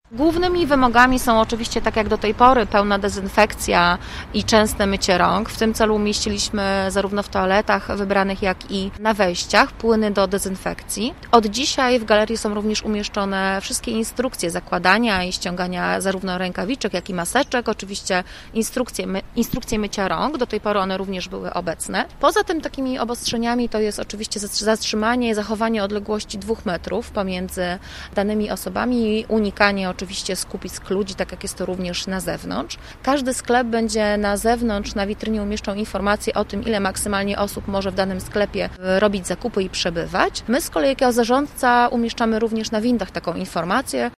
Głównymi wymogami są oczywiście, tak jak do tej pory, pełna dezynfekcja i częste mycie rąk. W tym celu umieściliśmy zarówno w toaletach wybranych, jak i na wejściach płyny do dezynfekcji. Od dzisiaj w galerii są również umieszczone wszystkie instrukcje zakładania i ściągania zarówno rękawiczek, jak i maseczek. Oczywiście instrukcje mycia rąk, do tej pory one również były obecne. Poza tym takimi obostrzeniami to jest oczywiście zatrzymanie i zachowanie odległości 2 metrów pomiędzy danymi osobami i unikanie oczywiście skupisk ludzi, tak jak jest to również na zewnątrz. Każdy sklep będzie na zewnątrz, na witrynie umieszczą informacje o tym, ile maksymalnie osób może w danym sklepie robić zakupy i przebywać. My z kolei jako zarządca umieszczamy również na windach taką informację.